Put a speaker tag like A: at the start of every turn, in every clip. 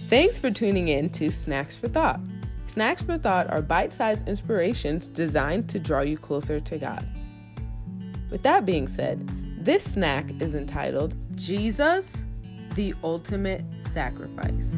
A: Thanks for tuning in to Snacks for Thought. Snacks for Thought are bite-sized inspirations designed to draw you closer to God. With that being said, this snack is entitled Jesus, the Ultimate Sacrifice.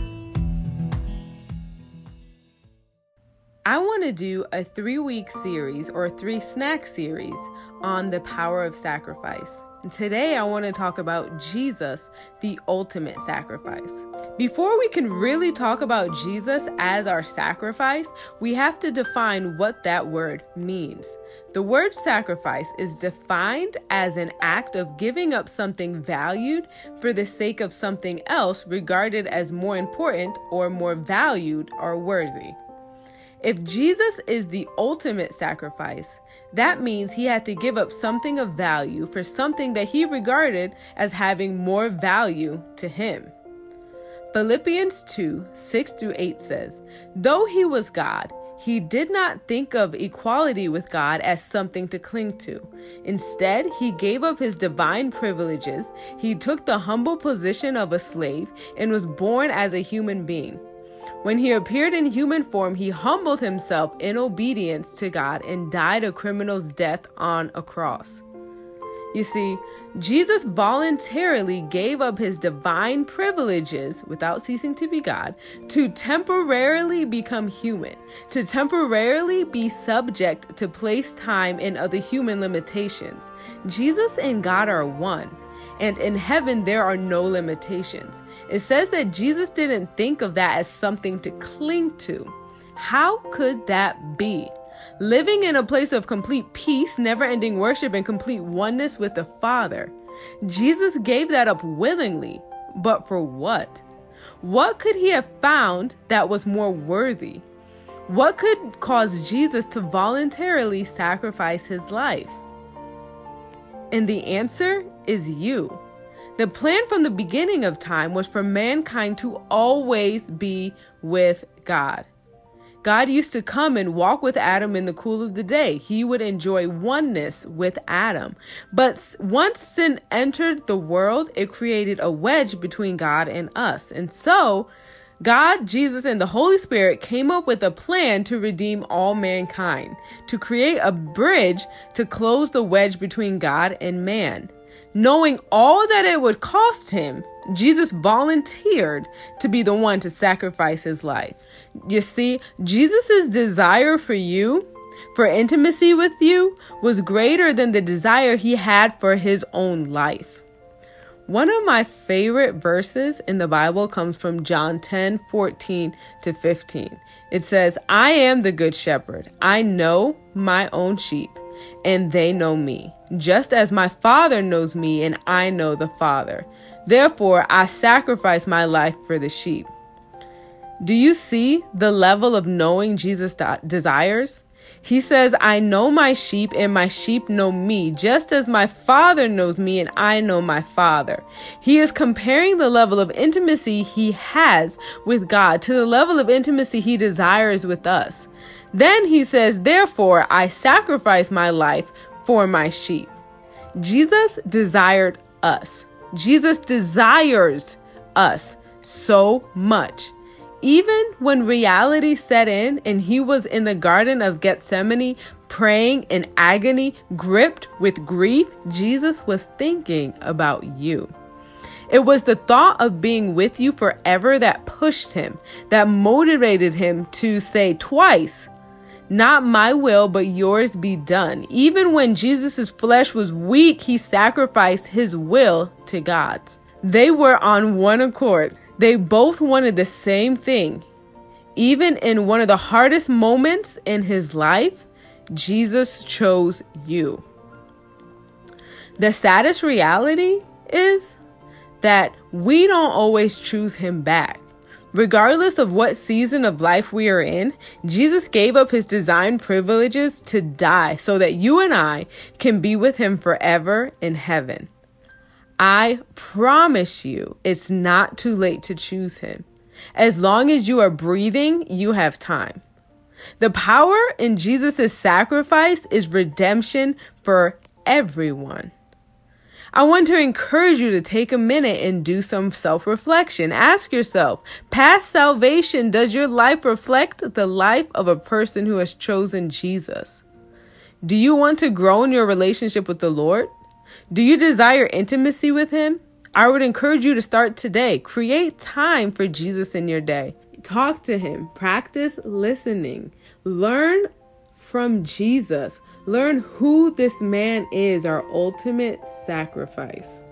A: I want to do a 3-week series or 3-snack series on the power of sacrifice. And today I want to talk about Jesus, the ultimate sacrifice. Before we can really talk about Jesus as our sacrifice, we have to define what that word means. The word sacrifice is defined as an act of giving up something valued for the sake of something else regarded as more important or more valued or worthy. If Jesus is the ultimate sacrifice, that means he had to give up something of value for something that he regarded as having more value to him. Philippians 2:6-8 says, "Though he was God, he did not think of equality with God as something to cling to. Instead, he gave up his divine privileges. He took the humble position of a slave and was born as a human being. When he appeared in human form, he humbled himself in obedience to God and died a criminal's death on a cross." You see, Jesus voluntarily gave up his divine privileges without ceasing to be God to temporarily become human, to temporarily be subject to place, time, and other human limitations. Jesus and God are one. And in heaven, there are no limitations. It says that Jesus didn't think of that as something to cling to. How could that be? Living in a place of complete peace, never-ending worship, and complete oneness with the Father. Jesus gave that up willingly. But for what? What could he have found that was more worthy? What could cause Jesus to voluntarily sacrifice his life? And the answer is you. The plan from the beginning of time was for mankind to always be with God. God used to come and walk with Adam in the cool of the day. He would enjoy oneness with Adam. But once sin entered the world, it created a wedge between God and us. And so God, Jesus, and the Holy Spirit came up with a plan to redeem all mankind, to create a bridge to close the wedge between God and man. Knowing all that it would cost him, Jesus volunteered to be the one to sacrifice his life. You see, Jesus' desire for you, for intimacy with you, was greater than the desire he had for his own life. One of my favorite verses in the Bible comes from John 10:14-15. It says, "I am the good shepherd. I know my own sheep, and they know me, just as my Father knows me, and I know the Father. Therefore, I sacrifice my life for the sheep." Do you see the level of knowing Jesus desires? He says, "I know my sheep and my sheep know me, just as my Father knows me and I know my Father." He is comparing the level of intimacy he has with God to the level of intimacy he desires with us. Then he says, "Therefore, I sacrifice my life for my sheep." Jesus desired us. Jesus desires us so much. Even when reality set in and he was in the Garden of Gethsemane, praying in agony, gripped with grief, Jesus was thinking about you. It was the thought of being with you forever that pushed him, that motivated him to say twice, "Not my will, but yours be done." Even when Jesus' flesh was weak, he sacrificed his will to God's. They were on one accord. They both wanted the same thing. Even in one of the hardest moments in his life, Jesus chose you. The saddest reality is that we don't always choose him back. Regardless of what season of life we are in, Jesus gave up his divine privileges to die so that you and I can be with him forever in heaven. I promise you, it's not too late to choose him. As long as you are breathing, you have time. The power in Jesus' sacrifice is redemption for everyone. I want to encourage you to take a minute and do some self-reflection. Ask yourself, past salvation, does your life reflect the life of a person who has chosen Jesus? Do you want to grow in your relationship with the Lord? Do you desire intimacy with Him? I would encourage you to start today. Create time for Jesus in your day. Talk to Him. Practice listening. Learn from Jesus. Learn who this man is, our ultimate sacrifice.